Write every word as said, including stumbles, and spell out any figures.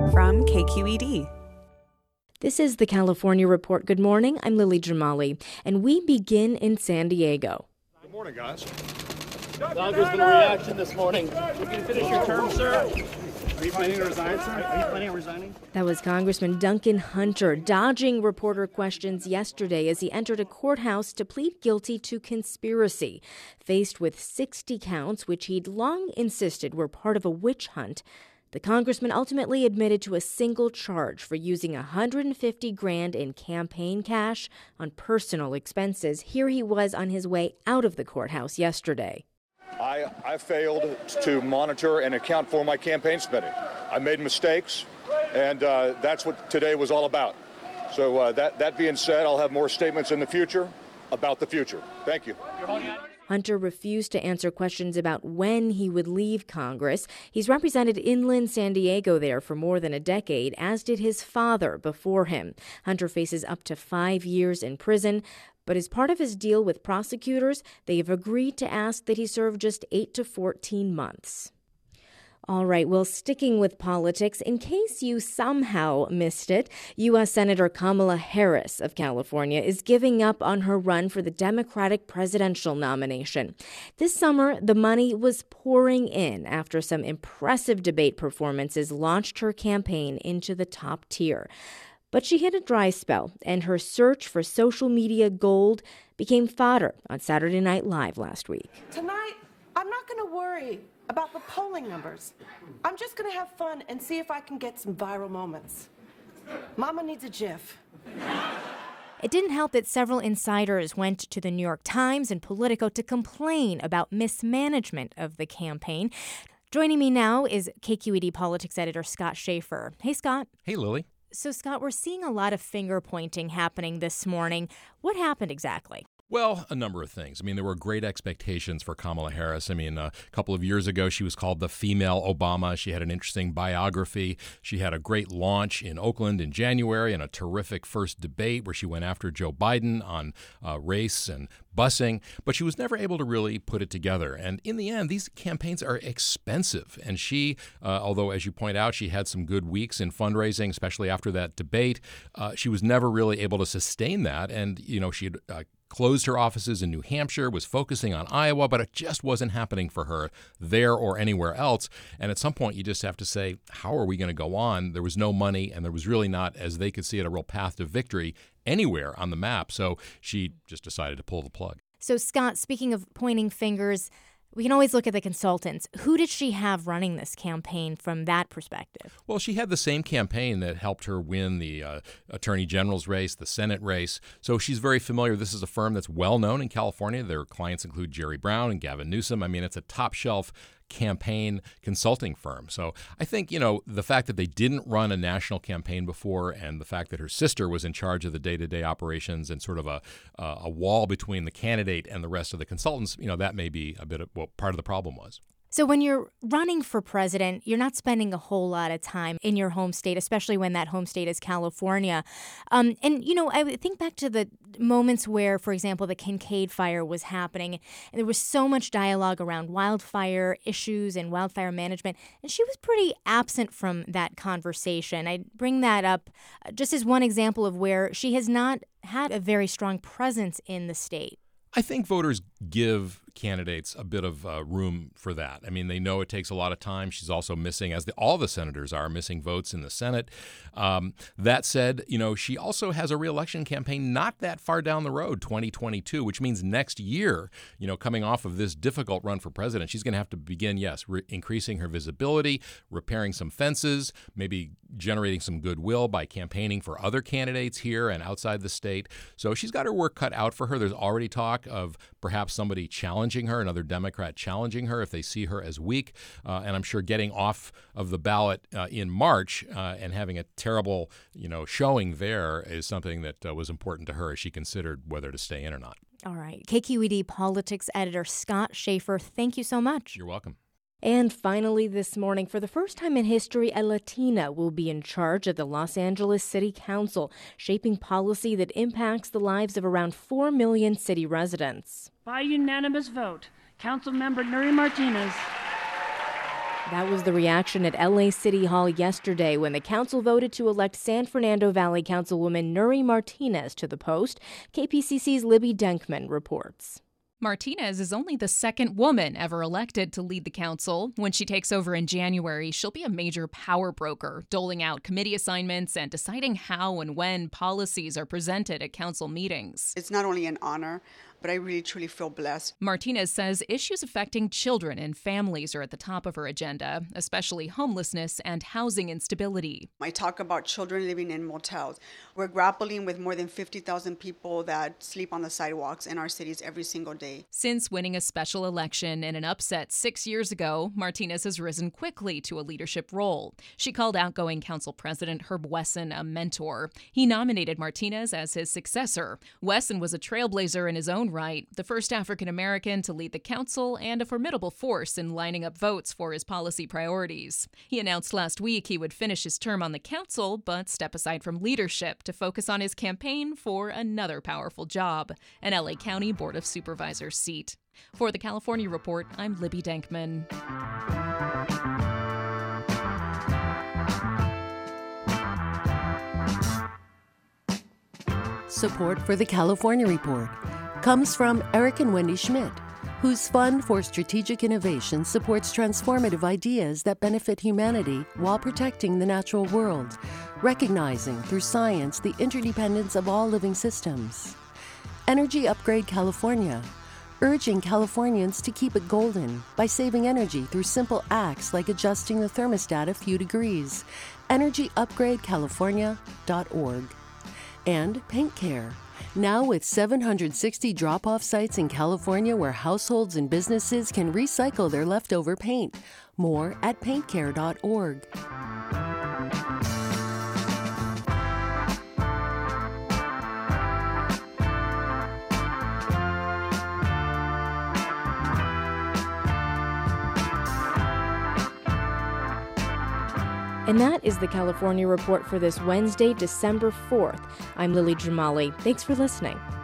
from K Q E D. This is the California Report. Good morning. I'm Lily Jamali, and we begin in San Diego. Good morning, guys. Congressman, a reaction this morning. You can finish your term, sir. Are you planning to resign, sir? Are you planning on resigning? That was Congressman Duncan Hunter dodging reporter questions yesterday as he entered a courthouse to plead guilty to conspiracy. Faced with sixty counts, which he'd long insisted were part of a witch hunt, the congressman ultimately admitted to a single charge for using one hundred fifty grand in campaign cash on personal expenses. Here he was on his way out of the courthouse yesterday. I, I failed to monitor and account for my campaign spending. I made mistakes, and uh, that's what today was all about. So uh, that, that being said, I'll have more statements in the future about the future. Thank you. Hunter refused to answer questions about when he would leave Congress. He's represented inland San Diego there for more than a decade, as did his father before him. Hunter faces up to five years in prison. But as part of his deal with prosecutors, they have agreed to ask that he serve just eight to fourteen months. All right, well, sticking with politics, in case you somehow missed it, U S Senator Kamala Harris of California is giving up on her run for the Democratic presidential nomination. This summer, the money was pouring in after some impressive debate performances launched her campaign into the top tier. But she hit a dry spell, and her search for social media gold became fodder on Saturday Night Live last week. Tonight, I'm not going to worry about the polling numbers. I'm just going to have fun and see if I can get some viral moments. Mama needs a GIF. It didn't help that several insiders went to the New York Times and Politico to complain about mismanagement of the campaign. Joining me now is K Q E D politics editor Scott Shafer. Hey, Scott. Hey, Lily. So, Scott, we're seeing a lot of finger pointing happening this morning. What happened exactly? Well, a number of things. I mean, there were great expectations for Kamala Harris. I mean, a couple of years ago, she was called the female Obama. She had an interesting biography. She had a great launch in Oakland in January and a terrific first debate where she went after Joe Biden on uh, race and busing, but she was never able to really put it together. And in the end, these campaigns are expensive. And she, uh, although, as you point out, she had some good weeks in fundraising, especially after that debate, uh, she was never really able to sustain that. And, you know, she had uh, closed her offices in New Hampshire, was focusing on Iowa, but it just wasn't happening for her there or anywhere else. And at some point, you just have to say, how are we going to go on? There was no money, and there was really not, as they could see it, a real path to victory anywhere on the map. So she just decided to pull the plug. So, Scott, speaking of pointing fingers, we can always look at the consultants. Who did she have running this campaign from that perspective? Well, she had the same campaign that helped her win the uh, Attorney General's race, the Senate race. So she's very familiar. This is a firm that's well known in California. Their clients include Jerry Brown and Gavin Newsom. I mean, it's a top shelf campaign consulting firm. So I think, you know, the fact that they didn't run a national campaign before and the fact that her sister was in charge of the day-to-day operations and sort of a uh, a wall between the candidate and the rest of the consultants, you know, that may be a bit of what part of the problem was. So when you're running for president, you're not spending a whole lot of time in your home state, especially when that home state is California. Um, and, you know, I think back to the moments where, for example, the Kincade fire was happening, and there was so much dialogue around wildfire issues and wildfire management, and she was pretty absent from that conversation. I bring that up just as one example of where she has not had a very strong presence in the state. I think voters give candidates a bit of uh, room for that. I mean, they know it takes a lot of time. She's also missing, as the, all the senators are, missing votes in the Senate. Um, that said, you know, she also has a reelection campaign not that far down the road, twenty twenty-two, which means next year, you know, coming off of this difficult run for president, she's going to have to begin, yes, re- increasing her visibility, repairing some fences, maybe generating some goodwill by campaigning for other candidates here and outside the state. So she's got her work cut out for her. There's already talk of perhaps somebody challenging her, another Democrat challenging her if they see her as weak. Uh, and I'm sure getting off of the ballot uh, in March uh, and having a terrible, you know, showing there is something that uh, was important to her as she considered whether to stay in or not. All right. K Q E D politics editor Scott Shafer, thank you so much. You're welcome. And finally this morning, for the first time in history, a Latina will be in charge of the Los Angeles City Council, shaping policy that impacts the lives of around four million city residents. By unanimous vote, Councilmember Nury Martinez That was the reaction at L A City Hall yesterday when the council voted to elect San Fernando Valley Councilwoman Nury Martinez to the post. K P C C's Libby Denkman reports. Martinez is only the second woman ever elected to lead the council. When she takes over in January, she'll be a major power broker, doling out committee assignments and deciding how and when policies are presented at council meetings. It's not only an honor, but I really truly feel blessed. Martinez says issues affecting children and families are at the top of her agenda, especially homelessness and housing instability. I talk about children living in motels. We're grappling with more than fifty thousand people that sleep on the sidewalks in our cities every single day. Since winning a special election in an upset six years ago, Martinez has risen quickly to a leadership role. She called outgoing council president Herb Wesson a mentor. He nominated Martinez as his successor. Wesson was a trailblazer in his own right, the first African-American to lead the council and a formidable force in lining up votes for his policy priorities. He announced last week he would finish his term on the council, but step aside from leadership to focus on his campaign for another powerful job, an L A County Board of Supervisors seat. For the California Report, I'm Libby Denkman. Support for the California Report comes from Eric and Wendy Schmidt, whose Fund for Strategic Innovation supports transformative ideas that benefit humanity while protecting the natural world, recognizing through science the interdependence of all living systems. Energy Upgrade California, urging Californians to keep it golden by saving energy through simple acts like adjusting the thermostat a few degrees. energy upgrade california dot org. And Paint Care, now with seven hundred sixty drop-off sites in California where households and businesses can recycle their leftover paint. More at paint care dot org. And that is the California Report for this Wednesday, December fourth. I'm Lily Jamali. Thanks for listening.